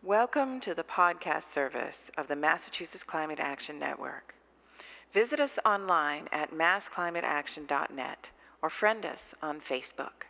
Welcome to the podcast service of the Massachusetts Climate Action Network. Visit us online at massclimateaction.net or friend us on Facebook.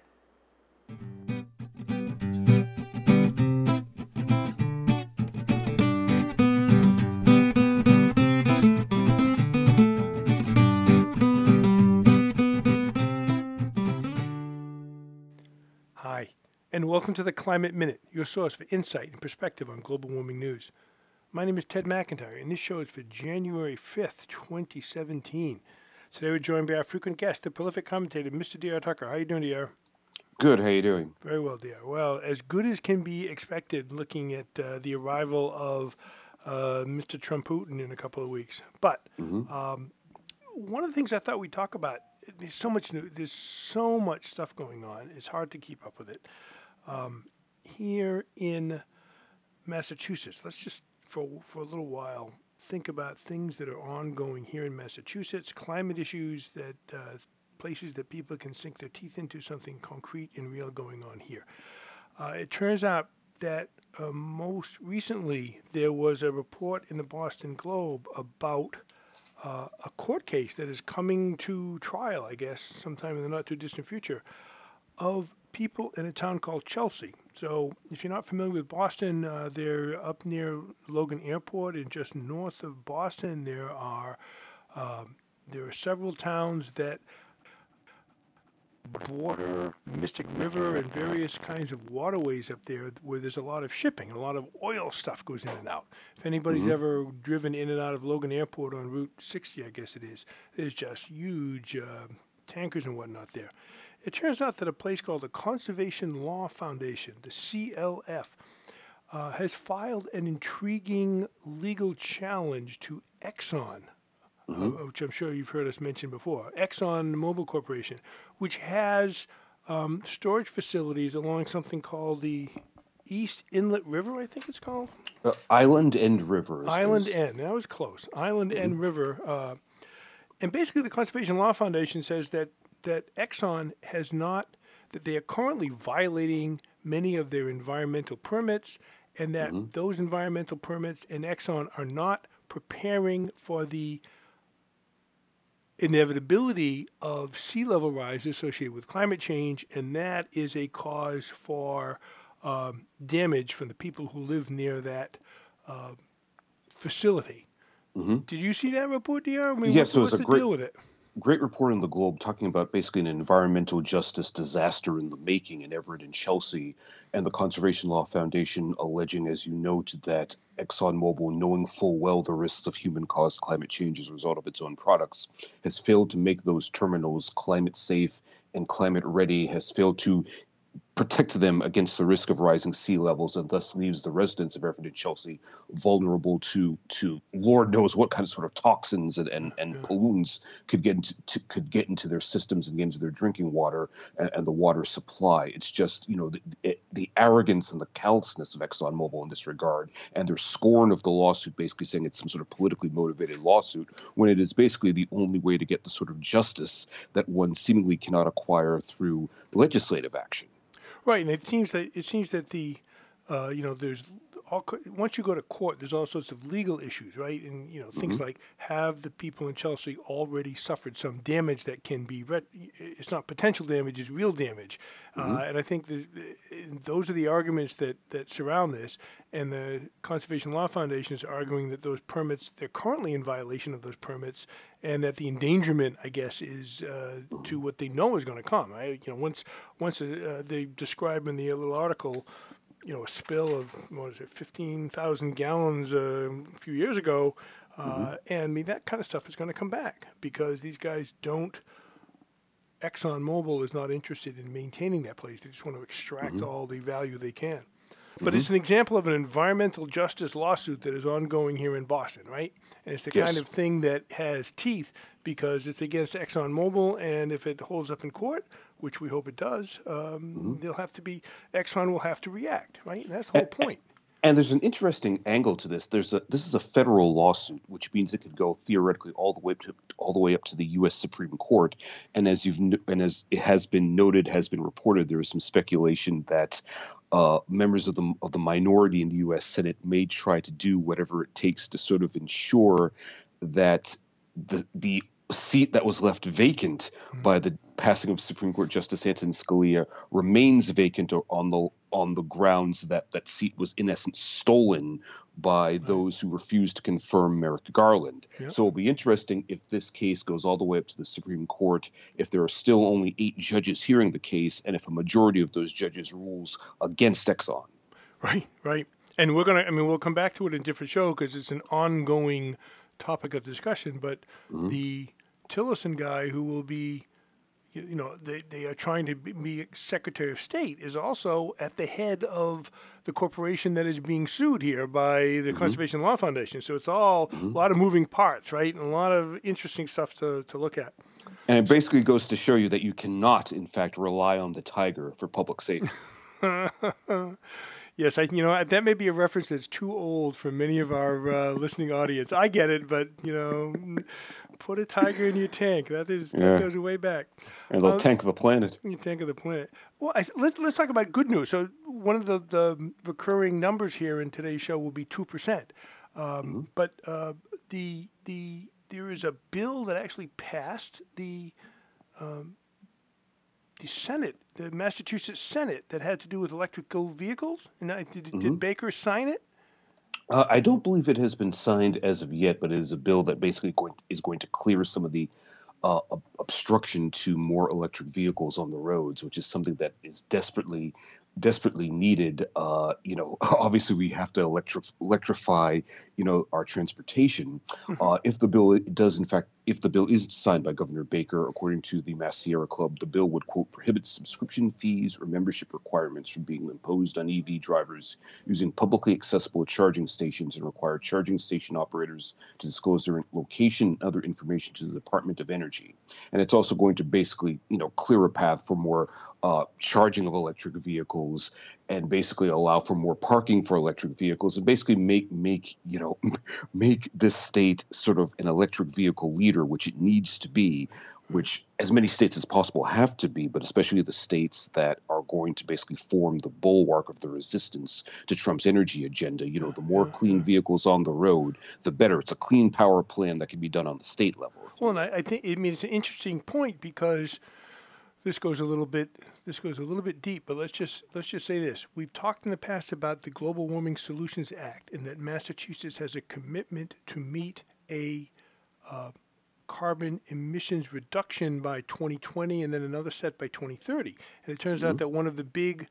Hi, and welcome to the Climate Minute, your source for insight and perspective on global warming news. My name is Ted McIntyre, and this show is for January 5th, 2017. Today we're joined by our frequent guest, the prolific commentator, Mr. D.R. Tucker. How are you doing, D.R.? Good. How you doing? Very well, D.R. Well, as good as can be expected looking at the arrival of Mr. Trump Putin in a couple of weeks. But one of the things I thought we'd talk about, there's so much stuff going on. It's hard to keep up with it. Here in Massachusetts, let's just for a little while think about things that are ongoing here in Massachusetts, climate issues that places that people can sink their teeth into, something concrete and real going on here. It turns out that most recently there was a report in the Boston Globe about a court case that is coming to trial, I guess, sometime in the not too distant future, of people in a town called Chelsea. So if you're not familiar with Boston, they're up near Logan Airport, and just north of Boston there are several towns that border Mystic River and various kinds of waterways up there where there's a lot of shipping, a lot of oil stuff goes in and out. If anybody's ever driven in and out of Logan Airport on Route 60, I guess it is, there's just huge tankers and whatnot there. It turns out that a place called the Conservation Law Foundation, the CLF, has filed an intriguing legal challenge to Exxon, which I'm sure you've heard us mention before, Exxon Mobil Corporation, which has storage facilities along something called the East Inlet River, I think it's called. Island End River. Island End, that was close. Island End River. And basically the Conservation Law Foundation says that Exxon has not, that they are currently violating many of their environmental permits, and that those environmental permits and Exxon are not preparing for the inevitability of sea level rise associated with climate change, and that is a cause for damage from the people who live near that facility. Did you see that report, DR? I mean, yes, what's the deal with it? Great report in the Globe talking about basically an environmental justice disaster in the making in Everett and Chelsea, and the Conservation Law Foundation alleging, as you noted, that ExxonMobil, knowing full well the risks of human-caused climate change as a result of its own products, has failed to make those terminals climate safe and climate ready, has failed to protect them against the risk of rising sea levels, and thus leaves the residents of Everett and Chelsea vulnerable to Lord knows what kind of sort of toxins and pollutants could get into their systems and get into their drinking water and the water supply. It's just, the arrogance and the callousness of ExxonMobil in this regard, and their scorn of the lawsuit, basically saying it's some sort of politically motivated lawsuit, when it is basically the only way to get the sort of justice that one seemingly cannot acquire through legislative action. Right, and it seems that the, there's once you go to court, there's all sorts of legal issues, right? And things like, have the people in Chelsea already suffered some damage that can be it's not potential damage, it's real damage, and I think those are the arguments that surround this. And the Conservation Law Foundation is arguing that those permits, they're currently in violation of those permits, and that the endangerment, I guess, is to what they know is going to come. Right? Once they describe in the little article, a spill of 15,000 gallons a few years ago, and I mean that kind of stuff is going to come back because these guys don't. ExxonMobil is not interested in maintaining that place. They just want to extract all the value they can. But it's an example of an environmental justice lawsuit that is ongoing here in Boston, right? And it's the kind of thing that has teeth because it's against ExxonMobil, and if it holds up in court, which we hope it does, Exxon will have to react, right? And that's the whole point. And there's an interesting angle to this. This is a federal lawsuit, which means it could go theoretically all the way up to the U.S. Supreme Court. And as it has been noted, has been reported, there is some speculation that members of the minority in the U.S. Senate may try to do whatever it takes to sort of ensure that the seat that was left vacant by the passing of Supreme Court Justice Antonin Scalia remains vacant on the grounds that that seat was in essence stolen by those who refused to confirm Merrick Garland. Yep. So it'll be interesting if this case goes all the way up to the Supreme Court, if there are still only 8 judges hearing the case, and if a majority of those judges rules against Exxon. Right. And we'll come back to it in a different show because it's an ongoing topic of discussion. But the Tillerson guy who will be, they are trying to be Secretary of State is also at the head of the corporation that is being sued here by the Conservation Law Foundation. So it's all a lot of moving parts, right? And a lot of interesting stuff to look at. And it basically goes to show you that you cannot, in fact, rely on the tiger for public safety. Yes, that may be a reference that's too old for many of our listening audience. I get it, but put a tiger in your tank. That goes way back. And they'll tank the planet. You tank of the planet. Well, let's talk about good news. So one of the recurring numbers here in today's show will be 2%. But there is a bill that actually passed the Senate, the Massachusetts Senate, that had to do with electrical vehicles. And did Baker sign it? I don't believe it has been signed as of yet, but it is a bill that basically is going to clear some of the obstruction to more electric vehicles on the roads, which is something that is desperately needed. Obviously we have to electrify, our transportation. If the bill is signed by Governor Baker, according to the Mass Sierra Club, the bill would, quote, prohibit subscription fees or membership requirements from being imposed on EV drivers using publicly accessible charging stations, and require charging station operators to disclose their location and other information to the Department of Energy. And it's also going to basically, clear a path for more charging of electric vehicles, and basically allow for more parking for electric vehicles, and basically make this state sort of an electric vehicle leader, which it needs to be, which as many states as possible have to be, but especially the states that are going to basically form the bulwark of the resistance to Trump's energy agenda. The more clean vehicles on the road, the better. It's a clean power plan that can be done on the state level. Well, and I think it's an interesting point because this goes a little bit deep, but let's just say this. We've talked in the past about the Global Warming Solutions Act, and that Massachusetts has a commitment to meet a carbon emissions reduction by 2020, and then another set by 2030. And it turns out that one of the big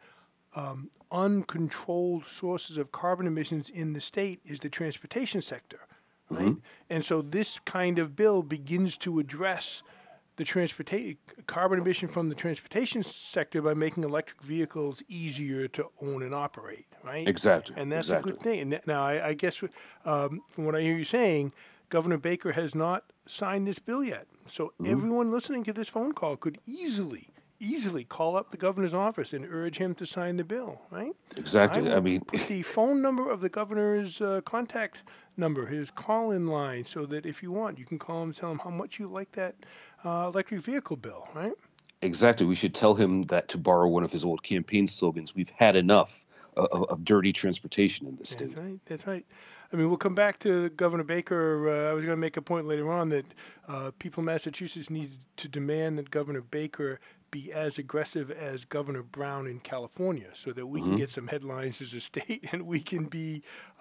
uncontrolled sources of carbon emissions in the state is the transportation sector, right? And so this kind of bill begins to address the carbon emission from the transportation sector by making electric vehicles easier to own and operate, right? Exactly. And that's a good thing. And now I guess from what I hear you saying, Governor Baker has not signed this bill yet. So everyone listening to this phone call could easily call up the governor's office and urge him to sign the bill, right? Exactly. I mean, put the phone number of the governor's contact number, his call-in line, so that if you want, you can call him and tell him how much you like that electric vehicle bill, right? Exactly. We should tell him that, to borrow one of his old campaign slogans, we've had enough of dirty transportation in this state. That's right. I mean, we'll come back to Governor Baker. I was going to make a point later on that people in Massachusetts need to demand that Governor Baker be as aggressive as Governor Brown in California, so that we can get some headlines as a state, and we can be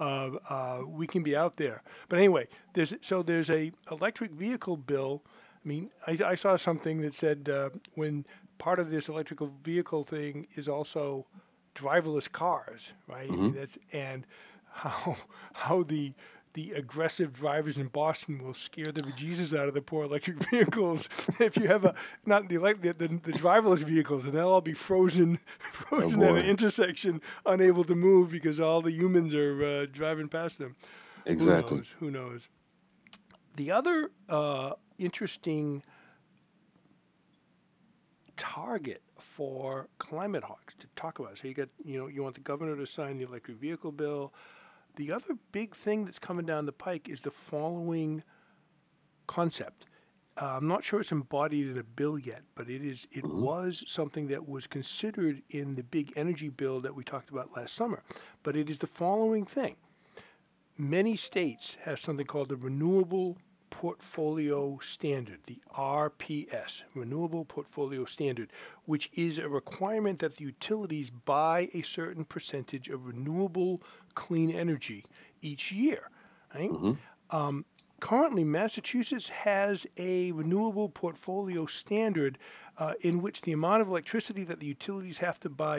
out there. But anyway, there's a electric vehicle bill. I mean, I saw something that said when part of this electrical vehicle thing is also driverless cars, right? And how the aggressive drivers in Boston will scare the bejesus out of the poor electric vehicles if you have not the driverless vehicles, and they'll all be frozen at an intersection, unable to move because all the humans are driving past them. Exactly. Who knows? The other interesting target for climate hawks to talk about. So you want the governor to sign the electric vehicle bill. The other big thing that's coming down the pike is the following concept. I'm not sure it's embodied in a bill yet, but it Hmm. was something that was considered in the big energy bill that we talked about last summer. But it is the following thing. Many states have something called the Renewable Portfolio Standard, the RPS, Renewable Portfolio Standard, which is a requirement that the utilities buy a certain percentage of renewable clean energy each year, right? Hmm. Um, Currently, Massachusetts has a renewable portfolio standard in which the amount of electricity that the utilities have to buy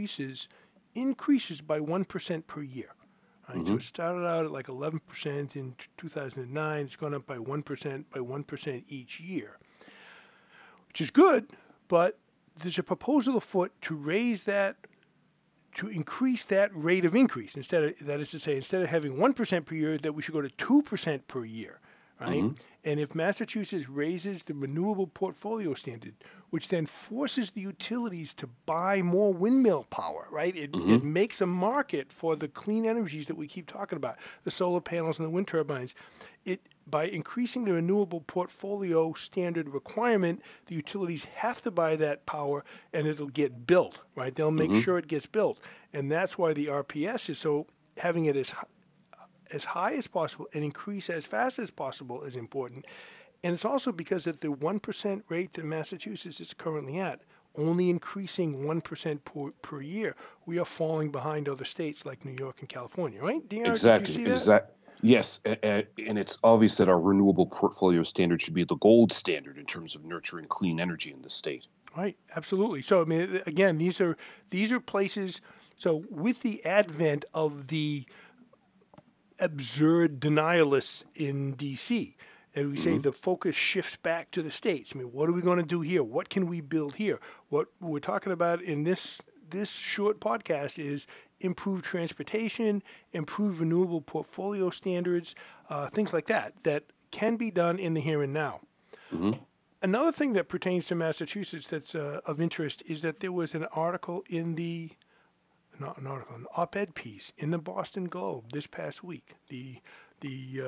increases by 1% per year. Right, so Hmm. it started out at like 11% in 2009. It's gone up by 1% each year, which is good. But there's a proposal afoot to raise that to increase that rate of increase that is to say, instead of having 1% per year, that we should go to 2% per year, right? Hmm. And if Massachusetts raises the renewable portfolio standard, which then forces the utilities to buy more windmill power, right? It Hmm. makes a market for the clean energies that we keep talking about, the solar panels and the wind turbines. It By increasing the renewable portfolio standard requirement, the utilities have to buy that power and it'll get built, right? They'll make Hmm. sure it gets built. And that's why the RPS is so having it as high as possible and increase as fast as possible is important. And it's also because at the 1% rate that Massachusetts is currently at, only increasing 1% per year, we are falling behind other states like New York and California, right? DR, did you Exactly. see that? Exact. Yes, and it's obvious that our renewable portfolio standard should be the gold standard in terms of nurturing clean energy in the state. Right, absolutely. So I mean, again, these are places. So with the advent of the absurd denialists in D.C., and we say Hmm. the focus shifts back to the states. I mean, what are we going to do here? What can we build here? What we're talking about in this short podcast is improved transportation, improved renewable portfolio standards, things like that can be done in the here and now. Hmm. Another thing that pertains to Massachusetts that's of interest is that there was an article not an article, an op-ed piece in the Boston Globe this past week. The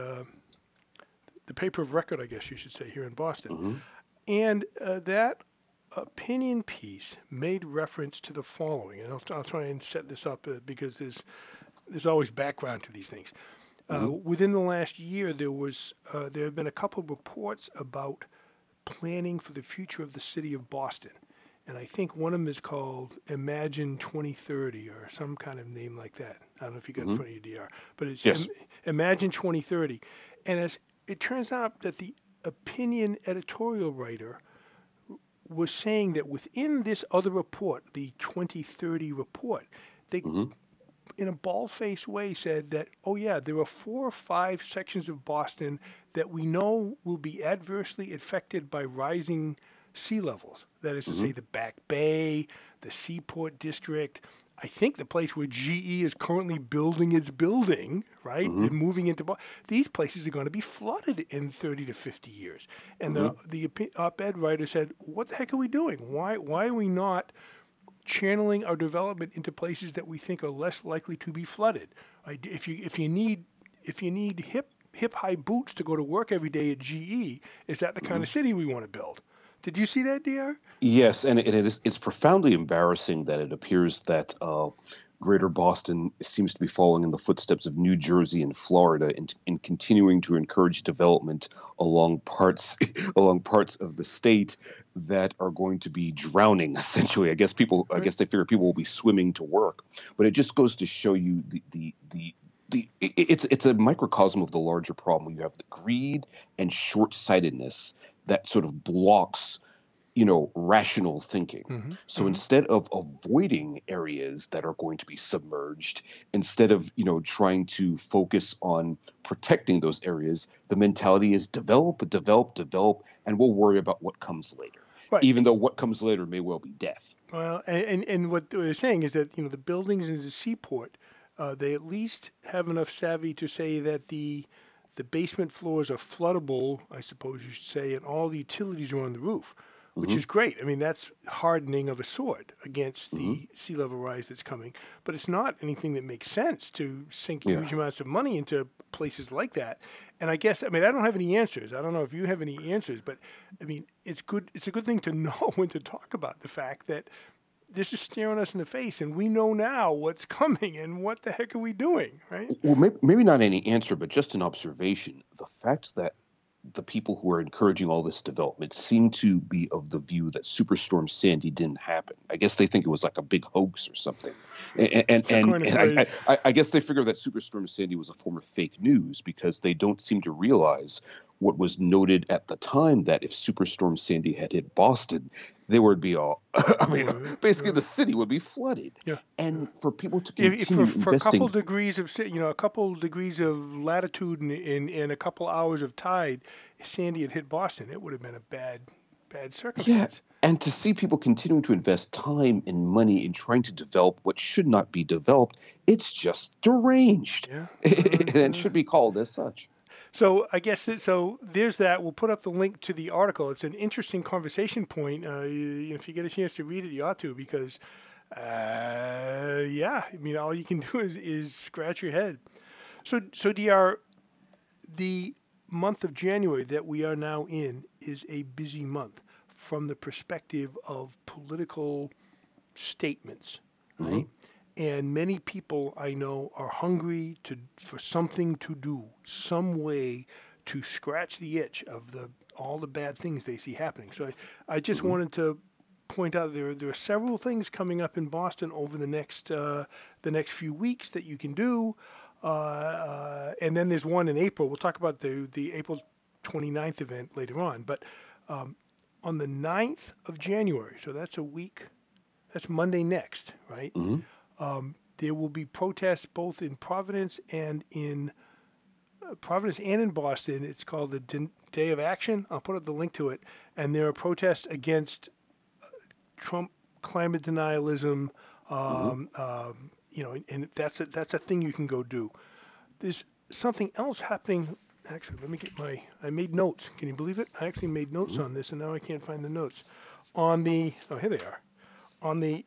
the paper of record, I guess you should say, here in Boston, Hmm. and that opinion piece made reference to the following, and I'll try and set this up because there's always background to these things. Hmm. Within the last year, there have been a couple of reports about planning for the future of the city of Boston. And I think one of them is called Imagine 2030 or some kind of name like that. I don't know if you got it in Hmm. front of your DR, but it's Yes. Imagine 2030. And as it turns out that the opinion editorial writer was saying that within this other report, the 2030 report, they Hmm. in a bald-faced way said that, oh yeah, there are 4 or 5 sections of Boston that we know will be adversely affected by rising sea levels. That is to Hmm. say, the Back Bay, the Seaport District. I think the place where GE is currently building its building, right? They're Hmm. moving into these places are going to be flooded in 30 to 50 years. And Hmm. the op-ed writer said, "What the heck are we doing? Why are we not channeling our development into places that we think are less likely to be flooded? Right? If you need hip high boots to go to work every day at GE, is that the kind Hmm. of city we want to build?" Did you see that, DR? Yes, and it's profoundly embarrassing that it appears that Greater Boston seems to be following in the footsteps of New Jersey and Florida in continuing to encourage development along parts along parts of the state that are going to be drowning. Essentially, I Right. guess they figure people will be swimming to work, but it just goes to show you it's a microcosm of the larger problem. You have the greed and short-sightedness that sort of blocks rational thinking. Mm-hmm. So Mm-hmm. instead of avoiding areas that are going to be submerged, instead of, trying to focus on protecting those areas, the mentality is develop, develop, develop, and we'll worry about what comes later. Right. Even though what comes later may well be death. Well, and what they're saying is that the buildings in the seaport, they at least have enough savvy to say that the basement floors are floodable, I suppose you should say, and all the utilities are on the roof. which is great. I mean, that's hardening of a sword against Hmm. the sea level rise that's coming. But it's not anything that makes sense to sink Yeah. huge amounts of money into places like that. And I guess, I mean, I don't have any answers. I don't know if you have any answers, but I mean, it's good. It's a good thing to know when to talk about the fact that this is staring us in the face, and we know now what's coming, and what the heck are we doing, right? Well, maybe not any answer, but just an observation. The fact that the people who are encouraging all this development seem to be of the view that Superstorm Sandy didn't happen. I guess they think it was like a big hoax or something. It's a coin of phrase. I guess they figure that Superstorm Sandy was a form of fake news because they don't seem to realize what was noted at the time, that if Superstorm Sandy had hit Boston, there would be basically the city would be flooded. Yeah. And for people to If continue for a couple investing, degrees of a couple degrees of latitude and a couple hours of tide, if Sandy had hit Boston, it would have been a bad yeah, circumstance. and to see people continuing to invest time and money in trying to develop what should not be developed, it's just deranged. Yeah. And should be called as such. So I guess so. There's that. We'll put up the link to the article. It's an interesting conversation point. If you get a chance to read it, you ought to, because yeah, I mean, all you can do is scratch your head. So DR, the month of January that we are now in is a busy month from the perspective of political statements, Hmm. right? And many people I know are hungry for something to do, some way to scratch the itch of all the bad things they see happening. So I just Hmm. wanted to point out there are several things coming up in Boston over the next few weeks that you can do. And then there's one in April. We'll talk about the April 29th event later on. But um, on the 9th of January, so that's a week, that's Monday next, right? Hmm. There will be protests both in Providence and in Boston. It's called the Day of Action. I'll put up the link to it. And there are protests against Trump climate denialism. Hmm. And that's a thing you can go do. There's something else happening. Actually, let me get I made notes. Can you believe it? I actually made notes Hmm. on this, and now I can't find the notes. Here they are. On the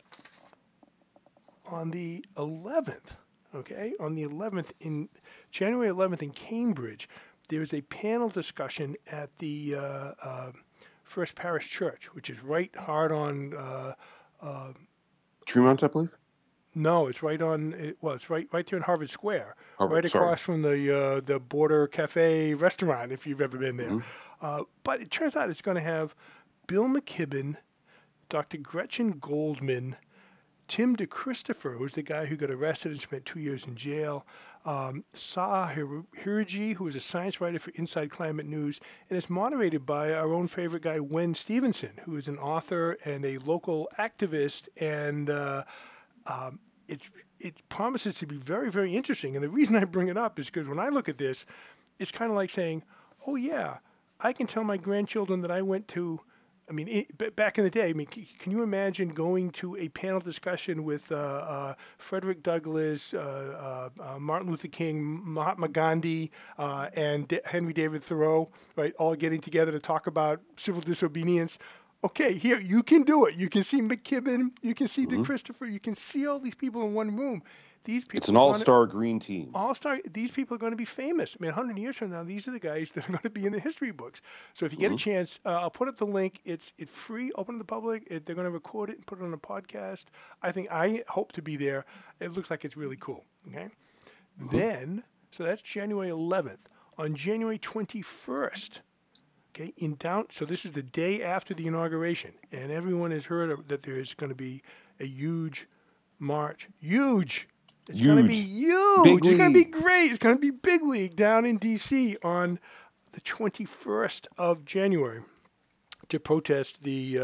11th, okay, on the 11th in January 11th in Cambridge, there's a panel discussion at the First Parish Church, which is right hard on. Uh, Tremont, I believe. no, it's right on. It's right there in Harvard Square, right Harvard, sorry. across from the Border Cafe restaurant, if you've ever been there. Hmm. But it turns out it's going to have Bill McKibben, Dr. Gretchen Goldman, Tim DeChristopher, who's the guy who got arrested and spent 2 years in jail, Saha Hirji, who is a science writer for Inside Climate News, and it's moderated by our own favorite guy, Wen Stevenson, who is an author and a local activist, and um, it promises to be very, very interesting. And the reason I bring it up is because when I look at this, it's kind of like saying, oh, yeah, I can tell my grandchildren that I went to. I mean, back in the day, I mean, can you imagine going to a panel discussion with Frederick Douglass, Martin Luther King, Mahatma Gandhi, and Henry David Thoreau, right, all getting together to talk about civil disobedience? Okay, here, you can do it. You can see McKibben, you can see Hmm. DeChristopher, you can see all these people in one room. These It's people an are going to all-star green team. all-star. These people are going to be famous. I mean, 100 years from now, these are the guys that are going to be in the history books. So if you get a Hmm. chance, I'll put up the link. It's free, open to the public. They're going to record it and put it on a podcast. I hope to be there. It looks like it's really cool. Okay. Hmm. Then, so that's January 11th. On January 21st, okay, so this is the day after the inauguration, and everyone has heard that there is going to be a huge march. Huge. It's going to be Huge. Big huge. It's going to be league. great. It's going to be big league down in D.C. on the 21st of January to protest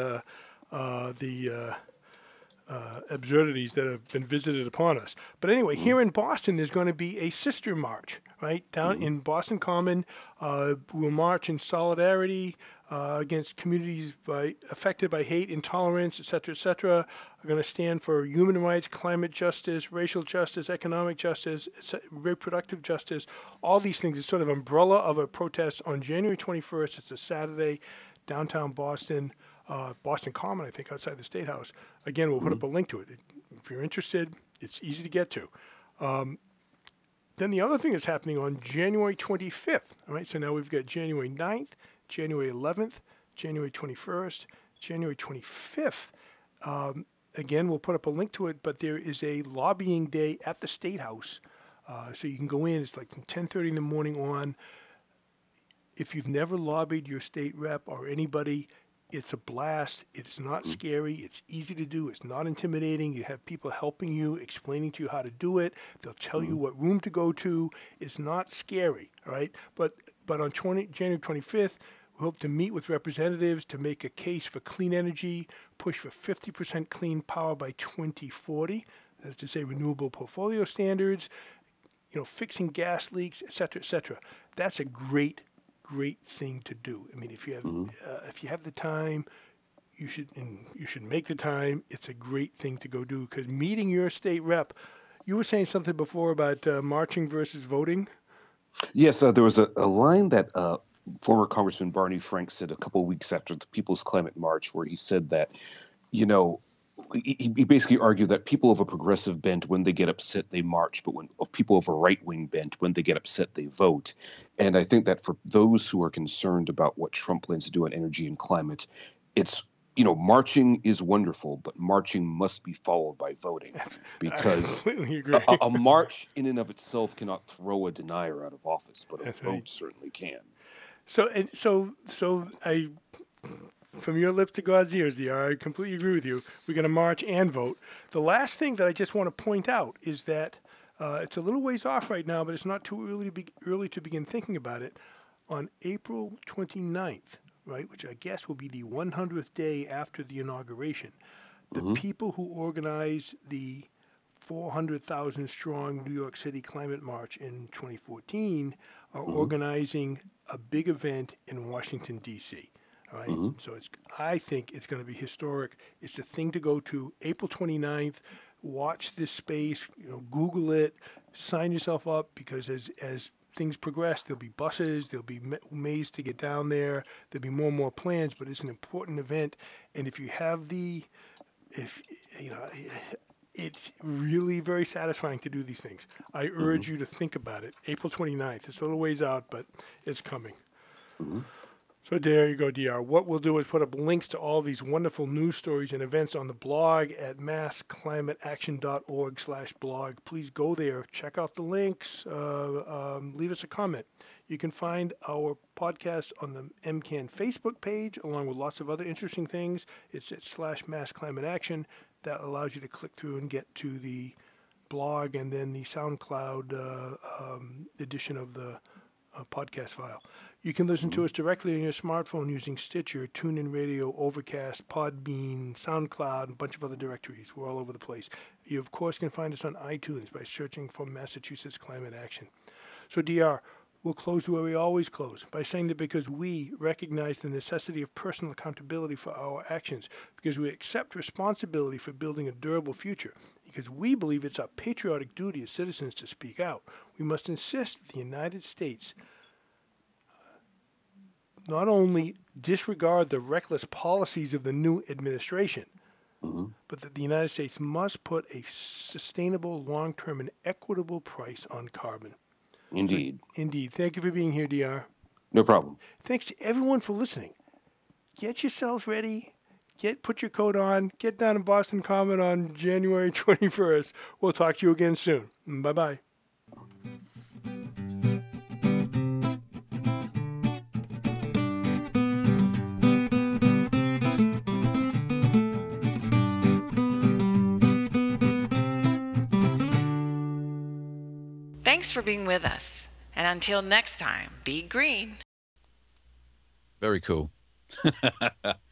the absurdities that have been visited upon us. But anyway, Hmm. here in Boston, there's going to be a sister march, right? Down Hmm. in Boston Common, we'll march in solidarity against communities affected by hate, intolerance, et cetera. We're going to stand for human rights, climate justice, racial justice, economic justice, reproductive justice, all these things. It's sort of umbrella of a protest on January 21st. It's a Saturday downtown Boston, Boston Common, I think, outside the State House. Again, we'll put up a link to it. If you're interested, it's easy to get to. Then the other thing that's happening on January 25th, all right, so now we've got January 9th, January 11th, January 21st, January 25th. Again, we'll put up a link to it, but there is a lobbying day at the State House. So you can go in, it's like from 10:30 in the morning on. If you've never lobbied your state rep or anybody, it's a blast. It's not scary. It's easy to do. It's not intimidating. You have people helping you, explaining to you how to do it. They'll tell you what room to go to. It's not scary, all right? But on January 25th, we hope to meet with representatives to make a case for clean energy, push for 50% clean power by 2040. That's to say renewable portfolio standards, fixing gas leaks, et cetera, et cetera. That's a great thing to do. I mean, if you have the time, you should make the time. It's a great thing to go do, because meeting your state rep. You were saying something before about marching versus voting. Yes, there was a line that former Congressman Barney Frank said a couple of weeks after the People's Climate March, where he said that, he basically argued that people of a progressive bent, when they get upset, they march, but of people of a right-wing bent, when they get upset, they vote. And I think that for those who are concerned about what Trump plans to do on energy and climate, it's, marching is wonderful, but marching must be followed by voting, because I completely agree. a march in and of itself cannot throw a denier out of office, but a vote certainly can. So I, from your lips to God's ears, DR, I completely agree with you. We're going to march and vote. The last thing that I just want to point out is that it's a little ways off right now, but it's not too early to begin thinking about it. On April 29th, right, which I guess will be the 100th day after the inauguration, the people who organized the 400,000 strong New York City climate march in 2014 are organizing a big event in Washington, D.C. All right. So I think it's going to be historic. It's a thing to go to. April 29th. Watch this space. Google it. Sign yourself up, because as things progress, there'll be buses. There'll be ways to get down there. There'll be more and more plans. But it's an important event. And if you have it's really very satisfying to do these things. I urge you to think about it. April 29th. It's a little ways out, but it's coming. So there you go, DR. What we'll do is put up links to all these wonderful news stories and events on the blog at massclimateaction.org/blog. Please go there, check out the links, leave us a comment. You can find our podcast on the MCAN Facebook page, along with lots of other interesting things. It's at /massclimateaction. That allows you to click through and get to the blog and then the SoundCloud edition of the podcast file. You can listen to us directly on your smartphone using Stitcher, TuneIn Radio, Overcast, Podbean, SoundCloud, and a bunch of other directories. We're all over the place. You, of course, can find us on iTunes by searching for Massachusetts Climate Action. So, DR, we'll close where we always close, by saying that because we recognize the necessity of personal accountability for our actions, because we accept responsibility for building a durable future, because we believe it's our patriotic duty as citizens to speak out, we must insist that the United States not only disregard the reckless policies of the new administration, but that the United States must put a sustainable, long-term, and equitable price on carbon. Indeed. Indeed. Thank you for being here, DR. No problem. Thanks to everyone for listening. Get yourselves ready. Put your coat on. Get down to Boston Common on January 21st. We'll talk to you again soon. Bye-bye. Thanks for being with us. And until next time, be green. Very cool.